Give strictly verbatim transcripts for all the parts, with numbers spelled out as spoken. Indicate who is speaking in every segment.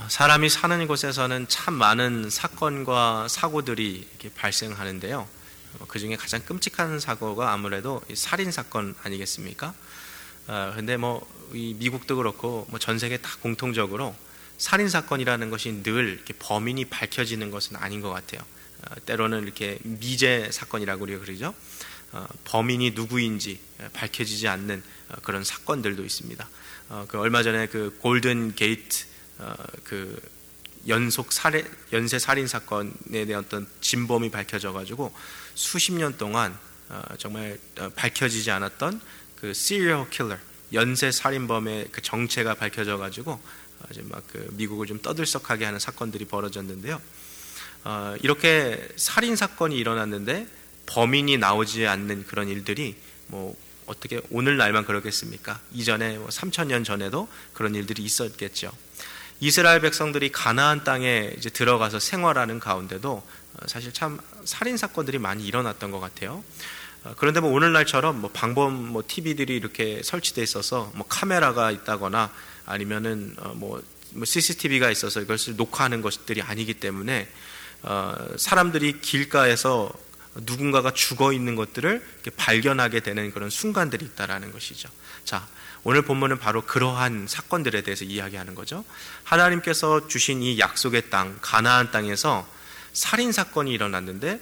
Speaker 1: 사람이 사는 곳에서는 참 많은 사건과 사고들이 이렇게 발생하는데요. 그 중에 가장 끔찍한 사고가 아무래도 살인 사건 아니겠습니까? 그런데 어, 뭐 이 미국도 그렇고 뭐 전 세계 다 공통적으로 살인 사건이라는 것이 늘 이렇게 범인이 밝혀지는 것은 아닌 것 같아요. 어, 때로는 이렇게 미제 사건이라고 우리가 그러죠. 어, 범인이 누구인지 밝혀지지 않는 어, 그런 사건들도 있습니다. 어, 그 얼마 전에 그 골든 게이트 어, 그 연속 살해, 연쇄 살인 사건에 대한 어떤 진범이 밝혀져 가지고 수십 년 동안 어, 정말 어, 밝혀지지 않았던 그 시리얼 킬러, 연쇄 살인범의 그 정체가 밝혀져 가지고 어, 이제 막 그 미국을 좀 떠들썩하게 하는 사건들이 벌어졌는데요. 어, 이렇게 살인 사건이 일어났는데 범인이 나오지 않는 그런 일들이 뭐 어떻게 오늘날만 그러겠습니까? 이전에 뭐 삼천 년 전에도 그런 일들이 있었겠죠. 이스라엘 백성들이 가나안 땅에 이제 들어가서 생활하는 가운데도 사실 참 살인 사건들이 많이 일어났던 것 같아요. 그런데 뭐 오늘날처럼 뭐 방범 뭐 티비들이 이렇게 설치돼 있어서 뭐 카메라가 있다거나 아니면은 뭐 씨씨티비가 있어서 이것을 녹화하는 것들이 아니기 때문에 어 사람들이 길가에서 누군가가 죽어 있는 것들을 발견하게 되는 그런 순간들이 있다라는 것이죠. 자, 오늘 본문은 바로 그러한 사건들에 대해서 이야기하는 거죠. 하나님께서 주신 이 약속의 땅, 가나안 땅에서 살인 사건이 일어났는데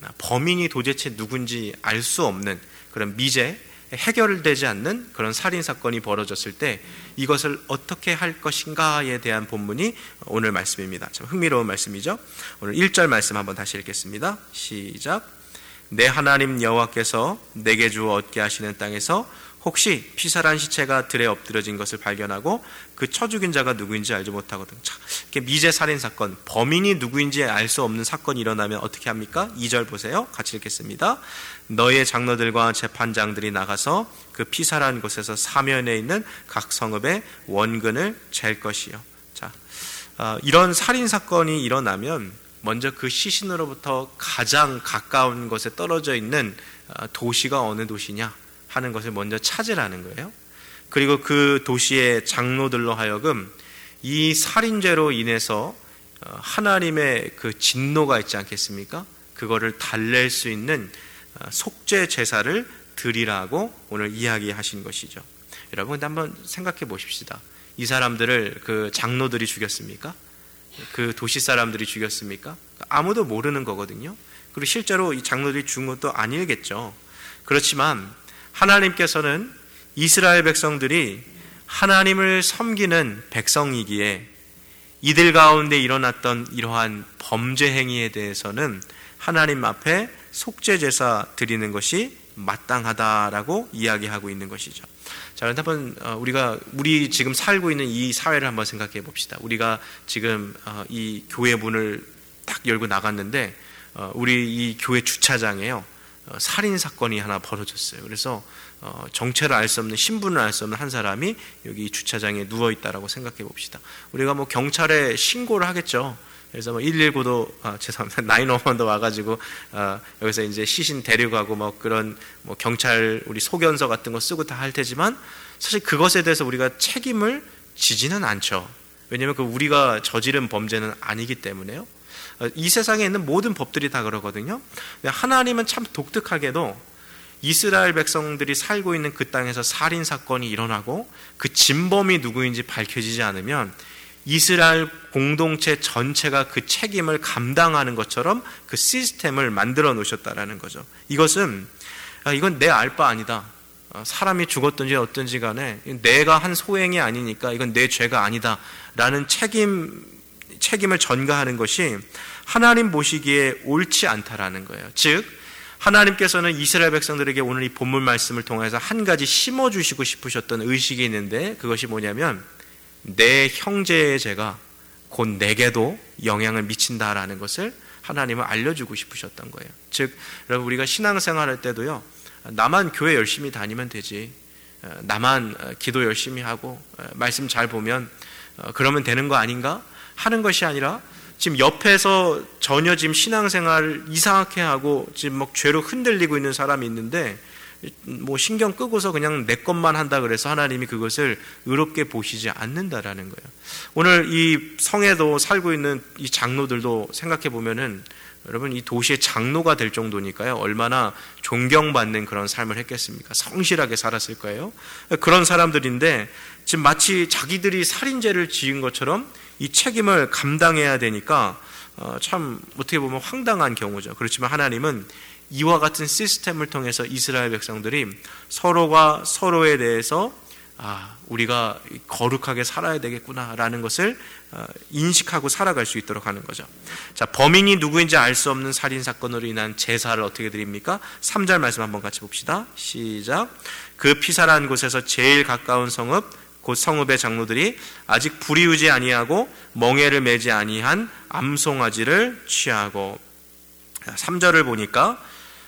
Speaker 1: 범인이 도대체 누군지 알 수 없는 그런 미제, 해결되지 않는 그런 살인 사건이 벌어졌을 때 이것을 어떻게 할 것인가에 대한 본문이 오늘 말씀입니다. 참 흥미로운 말씀이죠. 오늘 일 절 말씀 한번 다시 읽겠습니다. 시작. 내 하나님 여호와께서 내게 주어 얻게 하시는 땅에서 혹시 피살한 시체가 들에 엎드려진 것을 발견하고 그 쳐 죽인 자가 누구인지 알지 못하거든. 자, 이렇게 미제 살인 사건, 범인이 누구인지 알 수 없는 사건이 일어나면 어떻게 합니까? 이 절 보세요. 같이 읽겠습니다. 너의 장로들과 재판장들이 나가서 그 피살한 곳에서 사면에 있는 각 성읍의 원근을 잴 것이요. 자, 어, 이런 살인 사건이 일어나면 먼저 그 시신으로부터 가장 가까운 곳에 떨어져 있는 도시가 어느 도시냐 하는 것을 먼저 찾으라는 거예요. 그리고 그 도시의 장로들로 하여금 이 살인죄로 인해서 하나님의 그 진노가 있지 않겠습니까? 그거를 달랠 수 있는 속죄 제사를 드리라고 오늘 이야기하신 것이죠. 여러분, 근데 한번 생각해 보십시다. 이 사람들을 그 장로들이 죽였습니까? 그 도시 사람들이 죽였습니까? 아무도 모르는 거거든요. 그리고 실제로 이 장로들이 죽은 것도 아니겠죠. 그렇지만 하나님께서는 이스라엘 백성들이 하나님을 섬기는 백성이기에 이들 가운데 일어났던 이러한 범죄 행위에 대해서는 하나님 앞에 속죄 제사 드리는 것이 마땅하다라고 이야기하고 있는 것이죠. 자, 그런데 한번 우리가 우리 지금 살고 있는 이 사회를 한번 생각해 봅시다. 우리가 지금 이 교회 문을 딱 열고 나갔는데 우리 이 교회 주차장에요, 살인 사건이 하나 벌어졌어요. 그래서 정체를 알 수 없는, 신분을 알 수 없는 한 사람이 여기 주차장에 누워 있다라고 생각해 봅시다. 우리가 뭐 경찰에 신고를 하겠죠. 그래서 뭐 일일구도 아, 죄송합니다. 나인오원도 와가지고 아, 여기서 이제 시신 데려가고 뭐 그런 뭐 경찰 우리 소견서 같은 거 쓰고 다 할 테지만 사실 그것에 대해서 우리가 책임을 지지는 않죠. 왜냐하면 그 우리가 저지른 범죄는 아니기 때문에요. 이 세상에 있는 모든 법들이 다 그러거든요. 하나님은 참 독특하게도 이스라엘 백성들이 살고 있는 그 땅에서 살인 사건이 일어나고 그 진범이 누구인지 밝혀지지 않으면 이스라엘 공동체 전체가 그 책임을 감당하는 것처럼 그 시스템을 만들어 놓으셨다라는 거죠. 이것은 이건 내 알 바 아니다. 사람이 죽었든지 어떤지 간에 내가 한 소행이 아니니까 이건 내 죄가 아니다 라는 책임, 책임을 전가하는 것이 하나님 보시기에 옳지 않다라는 거예요. 즉 하나님께서는 이스라엘 백성들에게 오늘 이 본문 말씀을 통해서 한 가지 심어주시고 싶으셨던 의식이 있는데 그것이 뭐냐면 내 형제의 죄가 곧 내게도 영향을 미친다라는 것을 하나님은 알려주고 싶으셨던 거예요. 즉 여러분, 우리가 신앙생활할 때도요, 나만 교회 열심히 다니면 되지, 나만 기도 열심히 하고 말씀 잘 보면 그러면 되는 거 아닌가 하는 것이 아니라 지금 옆에서 전혀 지금 신앙생활을 이상하게 하고 지금 막 죄로 흔들리고 있는 사람이 있는데 뭐 신경 끄고서 그냥 내 것만 한다 그래서 하나님이 그것을 의롭게 보시지 않는다라는 거예요. 오늘 이 성에도 살고 있는 이 장로들도 생각해 보면은 여러분 이 도시의 장로가 될 정도니까요. 얼마나 존경받는 그런 삶을 했겠습니까? 성실하게 살았을 거예요. 그런 사람들인데 지금 마치 자기들이 살인죄를 지은 것처럼 이 책임을 감당해야 되니까 어, 참 어떻게 보면 황당한 경우죠. 그렇지만 하나님은 이와 같은 시스템을 통해서 이스라엘 백성들이 서로가 서로에 대해서 아, 우리가 거룩하게 살아야 되겠구나라는 것을 인식하고 살아갈 수 있도록 하는 거죠. 자, 범인이 누구인지 알 수 없는 살인 사건으로 인한 제사를 어떻게 드립니까? 삼 절 말씀 한번 같이 봅시다. 시작. 그 피살한 곳에서 제일 가까운 성읍 곧 성읍의 장로들이 아직 불이우지 아니하고 멍에를 매지 아니한 암송아지를 취하고, 삼 절을 보니까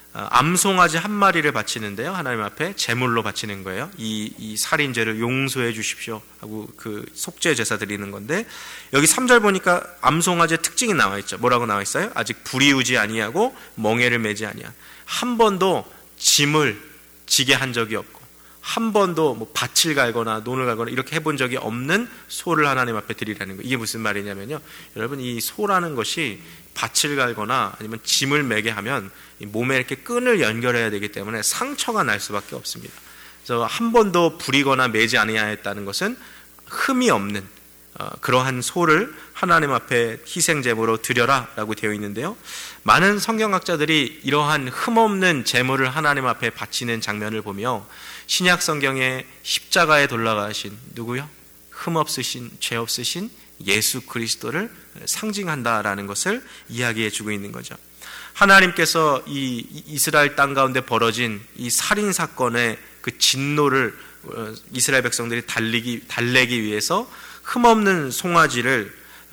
Speaker 1: 암송아지 한 마리를 바치는데요. 하나님 앞에 제물로 바치는 거예요. 이, 이 살인죄를 용서해 주십시오 하고 그 속죄 제사 드리는 건데, 여기 삼 절 보니까 암송아지의 특징이 나와 있죠. 뭐라고 나와 있어요? 아직 불이우지 아니하고 멍에를 매지 아니한, 한 번도 짐을 지게 한 적이 없고 한 번도 뭐 밭을 갈거나 논을 갈거나 이렇게 해본 적이 없는 소를 하나님 앞에 드리라는 거예요. 이게 무슨 말이냐면요, 여러분 이 소라는 것이 밭을 갈거나 아니면 짐을 매게 하면 몸에 이렇게 끈을 연결해야 되기 때문에 상처가 날 수밖에 없습니다. 그래서 한 번도 부리거나 매지 아니하였다는 것은 흠이 없는 어, 그러한 소를 하나님 앞에 희생제물로 드려라 라고 되어 있는데요, 많은 성경학자들이 이러한 흠없는 제물을 하나님 앞에 바치는 장면을 보며 신약 성경에 십자가에 돌아가신 누구요? 흠없으신, 죄 없으신 예수 그리스도를 상징한다라는 것을 이야기해 주고 있는 거죠. 하나님께서 이 이스라엘 땅 가운데 벌어진 이 살인 사건의 그 진노를 이스라엘 백성들이 달리기, 달래기 위해서 흠없는 송아지를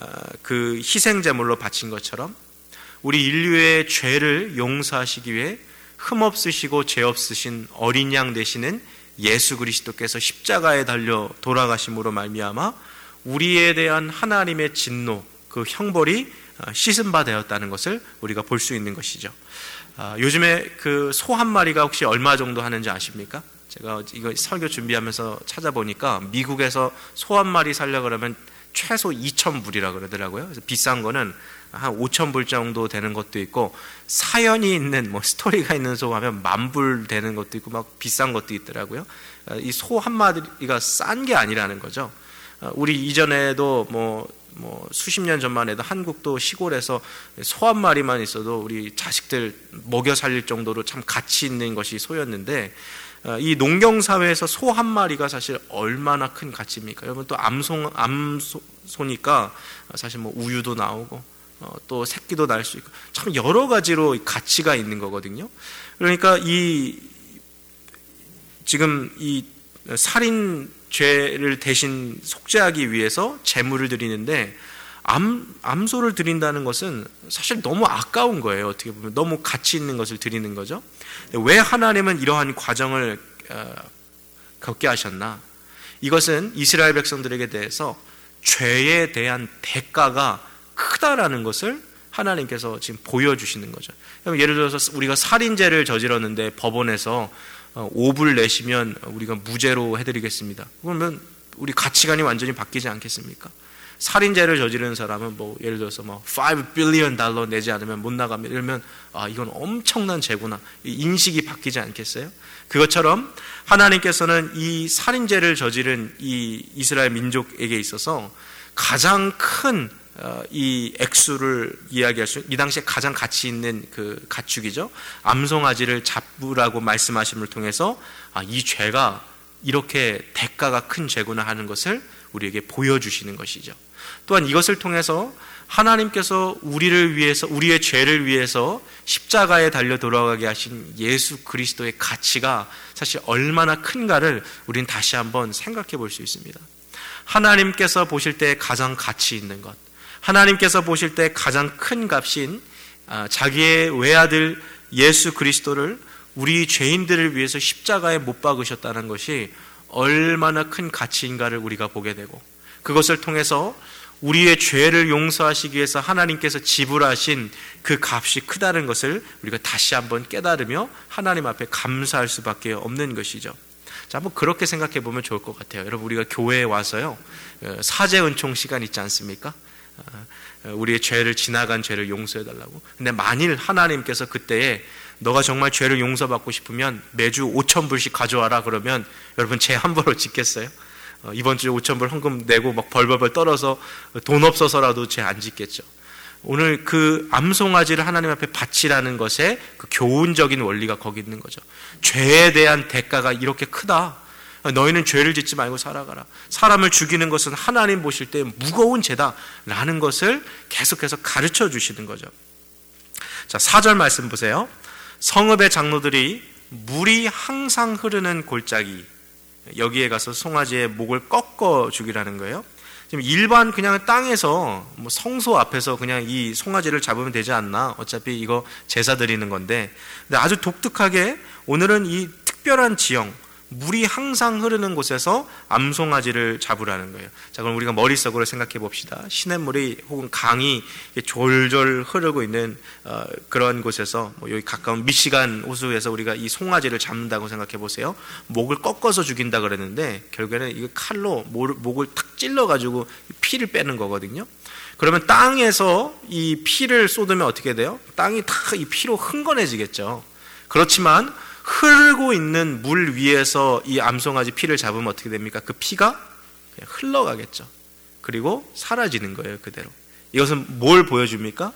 Speaker 1: 그 희생제물로 바친 것처럼 우리 인류의 죄를 용서하시기 위해 흠없으시고 죄 없으신 어린 양 되시는 예수 그리스도께서 십자가에 달려 돌아가심으로 말미암아 우리에 대한 하나님의 진노, 그 형벌이 씻은 바 되었다는 것을 우리가 볼 수 있는 것이죠. 아, 요즘에 그 소 한 마리가 혹시 얼마 정도 하는지 아십니까? 제가 이거 설교 준비하면서 찾아보니까 미국에서 소 한 마리 살려 그러면 최소 이천 불이라 그러더라고요. 그래서 비싼 거는 한 오천 불 정도 되는 것도 있고, 사연이 있는 뭐 스토리가 있는 소 하면 만 불 되는 것도 있고 막 비싼 것도 있더라고요. 이 소 한 마리가 싼 게 아니라는 거죠. 우리 이전에도 뭐, 뭐 수십 년 전만 해도 한국도 시골에서 소 한 마리만 있어도 우리 자식들 먹여 살릴 정도로 참 가치 있는 것이 소였는데, 이 농경사회에서 소 한 마리가 사실 얼마나 큰 가치입니까? 여러분 또 암소, 암소니까 사실 뭐 우유도 나오고 어, 또 새끼도 날 수 있고 참 여러 가지로 가치가 있는 거거든요. 그러니까 이 지금 이 살인죄를 대신 속죄하기 위해서 제물을 드리는데 암, 암소를 드린다는 것은 사실 너무 아까운 거예요. 어떻게 보면 너무 가치 있는 것을 드리는 거죠. 왜 하나님은 이러한 과정을 어, 겪게 하셨나? 이것은 이스라엘 백성들에게 대해서 죄에 대한 대가가 크다라는 것을 하나님께서 지금 보여주시는 거죠. 예를 들어서 우리가 살인죄를 저질렀는데 법원에서 오 불 내시면 우리가 무죄로 해드리겠습니다. 그러면 우리 가치관이 완전히 바뀌지 않겠습니까? 살인죄를 저지르는 사람은 뭐 예를 들어서 뭐 오 빌리언 달러 내지 않으면 못 나갑니다. 이러면 아 이건 엄청난 죄구나, 인식이 바뀌지 않겠어요? 그것처럼 하나님께서는 이 살인죄를 저지른 이 이스라엘 민족에게 있어서 가장 큰 이 액수를 이야기할 수, 이 당시에 가장 가치 있는 그 가축이죠. 암송아지를 잡으라고 말씀하심을 통해서 아, 이 죄가 이렇게 대가가 큰 죄구나 하는 것을 우리에게 보여주시는 것이죠. 또한 이것을 통해서 하나님께서 우리를 위해서, 우리의 죄를 위해서 십자가에 달려 돌아가게 하신 예수 그리스도의 가치가 사실 얼마나 큰가를 우리는 다시 한번 생각해 볼 수 있습니다. 하나님께서 보실 때 가장 가치 있는 것, 하나님께서 보실 때 가장 큰 값인 자기의 외아들 예수 그리스도를 우리 죄인들을 위해서 십자가에 못 박으셨다는 것이 얼마나 큰 가치인가를 우리가 보게 되고, 그것을 통해서 우리의 죄를 용서하시기 위해서 하나님께서 지불하신 그 값이 크다는 것을 우리가 다시 한번 깨달으며 하나님 앞에 감사할 수밖에 없는 것이죠. 자, 한번 그렇게 생각해 보면 좋을 것 같아요. 여러분, 우리가 교회에 와서요, 사제 은총 시간 있지 않습니까? 우리의 죄를, 지나간 죄를 용서해 달라고. 근데 만일 하나님께서 그때에 너가 정말 죄를 용서받고 싶으면 매주 오천 불씩 가져와라 그러면 여러분 죄 한 벌을 짓겠어요? 어, 이번 주에 오천 불 헌금 내고 막 벌벌벌 떨어서 돈 없어서라도 죄 안 짓겠죠. 오늘 그 암송아지를 하나님 앞에 바치라는 것에 그 교훈적인 원리가 거기 있는 거죠. 죄에 대한 대가가 이렇게 크다. 너희는 죄를 짓지 말고 살아가라. 사람을 죽이는 것은 하나님 보실 때 무거운 죄다라는 것을 계속해서 가르쳐 주시는 거죠. 자, 사 절 말씀 보세요. 성읍의 장로들이 물이 항상 흐르는 골짜기, 여기에 가서 송아지의 목을 꺾어 죽이라는 거예요. 지금 일반 그냥 땅에서 뭐 성소 앞에서 그냥 이 송아지를 잡으면 되지 않나? 어차피 이거 제사 드리는 건데, 근데 아주 독특하게 오늘은 이 특별한 지형, 물이 항상 흐르는 곳에서 암송아지를 잡으라는 거예요. 자, 그럼 우리가 머릿속으로 생각해 봅시다. 시냇물이 혹은 강이 졸졸 흐르고 있는 어, 그런 곳에서, 뭐 여기 가까운 미시간 호수에서 우리가 이 송아지를 잡는다고 생각해 보세요. 목을 꺾어서 죽인다 그랬는데 결국에는 이거 칼로 목을 탁 찔러 가지고 피를 빼는 거거든요. 그러면 땅에서 이 피를 쏟으면 어떻게 돼요? 땅이 다 이 피로 흥건해지겠죠. 그렇지만 흐르고 있는 물 위에서 이 암송아지 피를 잡으면 어떻게 됩니까? 그 피가 그냥 흘러가겠죠. 그리고 사라지는 거예요, 그대로. 이것은 뭘 보여줍니까?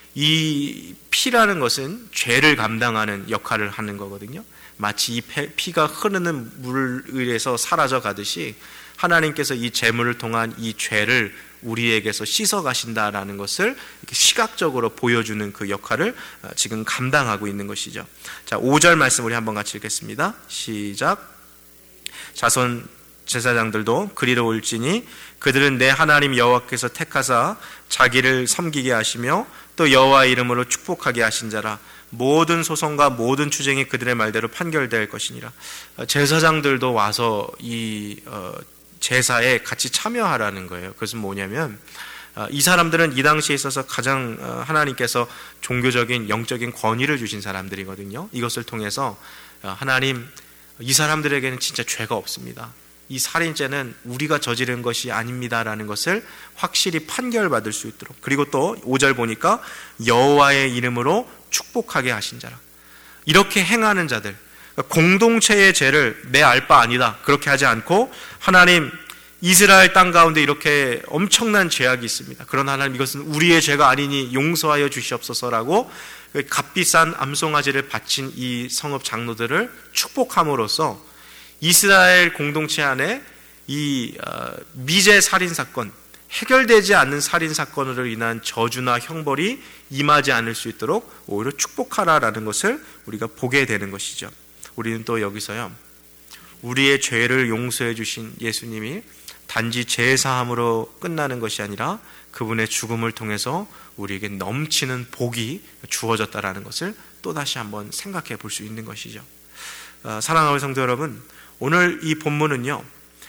Speaker 1: 이 피라는 것은 죄를 감당하는 역할을 하는 거거든요. 마치 이 피가 흐르는 물 위에서 사라져 가듯이 하나님께서 이 제물을 통한 이 죄를 우리에게서 씻어 가신다라는 것을 이렇게 시각적으로 보여주는 그 역할을 지금 감당하고 있는 것이죠. 자, 오 절 말씀 우리 한번 같이 읽겠습니다. 시작. 자손 제사장들도 그리로 올지니 그들은 내 하나님 여호와께서 택하사 자기를 섬기게 하시며 또 여호와 이름으로 축복하게 하신 자라. 모든 소송과 모든 추쟁이 그들의 말대로 판결될 것이니라. 제사장들도 와서 이 어, 제사에 같이 참여하라는 거예요. 그것은 뭐냐면 이 사람들은 이 당시에 있어서 가장 하나님께서 종교적인 영적인 권위를 주신 사람들이거든요. 이것을 통해서 하나님, 이 사람들에게는 진짜 죄가 없습니다. 이 살인죄는 우리가 저지른 것이 아닙니다라는 것을 확실히 판결받을 수 있도록, 그리고 또 오 절 보니까 여호와의 이름으로 축복하게 하신 자라. 이렇게 행하는 자들, 공동체의 죄를 내 알 바 아니다 그렇게 하지 않고, 하나님, 이스라엘 땅 가운데 이렇게 엄청난 죄악이 있습니다. 그러나 하나님, 이것은 우리의 죄가 아니니 용서하여 주시옵소서라고 값비싼 암송아지를 바친 이 성읍 장로들을 축복함으로써 이스라엘 공동체 안에 이 미제 살인 사건, 해결되지 않는 살인 사건으로 인한 저주나 형벌이 임하지 않을 수 있도록 오히려 축복하라라는 것을 우리가 보게 되는 것이죠. 우리는 또 여기서요, 우리의 죄를 용서해 주신 예수님이 단지 제사함으로 끝나는 것이 아니라 그분의 죽음을 통해서 우리에게 넘치는 복이 주어졌다라는 것을 또다시 한번 생각해 볼 수 있는 것이죠. 사랑하는 성도 여러분, 오늘 이 본문은요,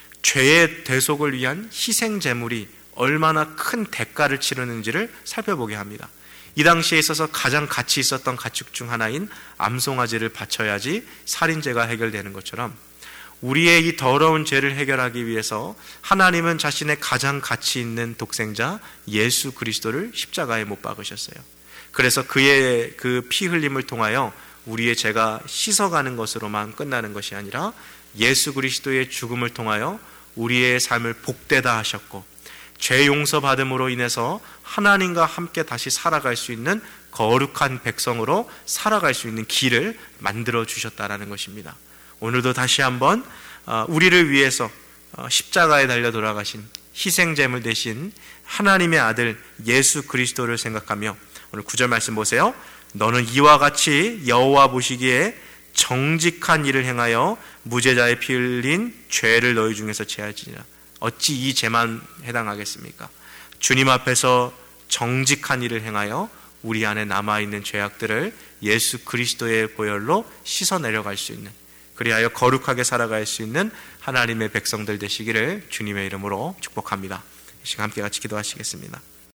Speaker 1: 죄의 대속을 위한 희생 제물이 얼마나 큰 대가를 치르는지를 살펴보게 합니다. 이 당시에 있어서 가장 가치 있었던 가축 중 하나인 암송아지를 바쳐야지 살인죄가 해결되는 것처럼, 우리의 이 더러운 죄를 해결하기 위해서 하나님은 자신의 가장 가치 있는 독생자 예수 그리스도를 십자가에 못 박으셨어요. 그래서 그의 그 피 흘림을 통하여 우리의 죄가 씻어가는 것으로만 끝나는 것이 아니라 예수 그리스도의 죽음을 통하여 우리의 삶을 복되다 하셨고, 죄 용서받음으로 인해서 하나님과 함께 다시 살아갈 수 있는 거룩한 백성으로 살아갈 수 있는 길을 만들어 주셨다라는 것입니다. 오늘도 다시 한번 우리를 위해서 십자가에 달려 돌아가신 희생제물 대신 하나님의 아들 예수 그리스도를 생각하며, 오늘 구 절 말씀 보세요. 너는 이와 같이 여호와 보시기에 정직한 일을 행하여 무죄자의 피 흘린 죄를 너희 중에서 제할지니라. 어찌 이 죄만 해당하겠습니까? 주님 앞에서 정직한 일을 행하여 우리 안에 남아있는 죄악들을 예수 그리스도의 보혈로 씻어내려갈 수 있는, 그리하여 거룩하게 살아갈 수 있는 하나님의 백성들 되시기를 주님의 이름으로 축복합니다. 이 시간 함께 같이 기도하시겠습니다.